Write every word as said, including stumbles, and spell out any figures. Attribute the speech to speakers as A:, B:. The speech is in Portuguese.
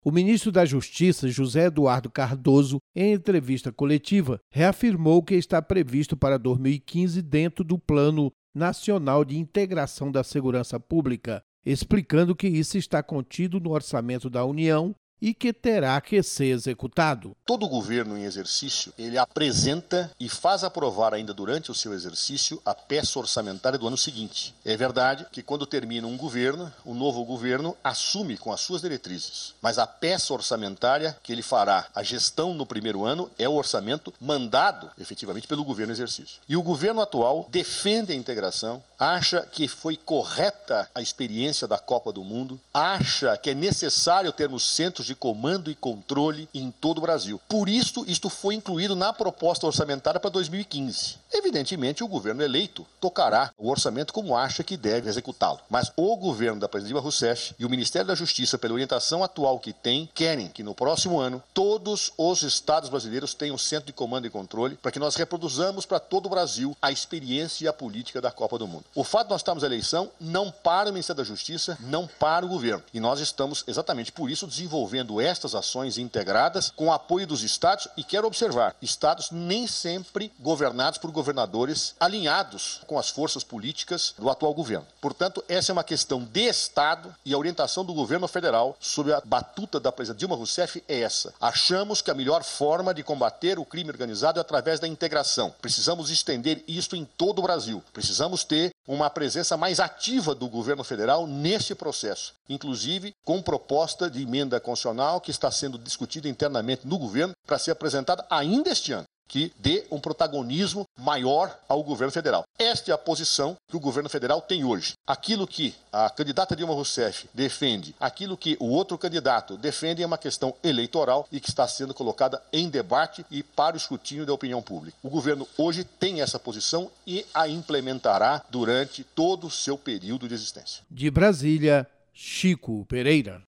A: O ministro da Justiça, José Eduardo Cardoso, em entrevista coletiva, reafirmou que está previsto para dois mil e quinze dentro do Plano Nacional de Integração da Segurança Pública, explicando que isso está contido no orçamento da União e que terá que ser executado.
B: Todo governo em exercício, ele apresenta e faz aprovar ainda durante o seu exercício a peça orçamentária do ano seguinte. É verdade que quando termina um governo, o novo governo assume com as suas diretrizes. Mas a peça orçamentária que ele fará a gestão no primeiro ano é o orçamento mandado efetivamente pelo governo em exercício. E o governo atual defende a integração, acha que foi correta a experiência da Copa do Mundo, acha que é necessário termos centros de comando e controle em todo o Brasil. Por isso, isto foi incluído na proposta orçamentária para dois mil e quinze. Evidentemente, o governo eleito tocará o orçamento como acha que deve executá-lo. Mas o governo da presidente Dilma Rousseff e o Ministério da Justiça, pela orientação atual que tem, querem que no próximo ano todos os estados brasileiros tenham centro de comando e controle para que nós reproduzamos para todo o Brasil a experiência e a política da Copa do Mundo. O fato de nós estarmos em eleição não para o Ministério da Justiça, não para o governo. E nós estamos, exatamente por isso, desenvolvendo estas ações integradas com o apoio dos estados e quero observar, estados nem sempre governados por governadores alinhados com as forças políticas do atual governo. Portanto, essa é uma questão de estado e a orientação do governo federal sob a batuta da presidente Dilma Rousseff é essa. Achamos que a melhor forma de combater o crime organizado é através da integração. Precisamos estender isto em todo o Brasil. Precisamos ter uma presença mais ativa do governo federal nesse processo, inclusive com proposta de emenda constitucional que está sendo discutida internamente no governo para ser apresentada ainda este ano, que dê um protagonismo maior ao governo federal. Esta é a posição que o governo federal tem hoje. Aquilo que a candidata Dilma Rousseff defende, aquilo que o outro candidato defende é uma questão eleitoral e que está sendo colocada em debate e para o escrutínio da opinião pública. O governo hoje tem essa posição e a implementará durante todo o seu período de existência.
A: De Brasília, Chico Pereira.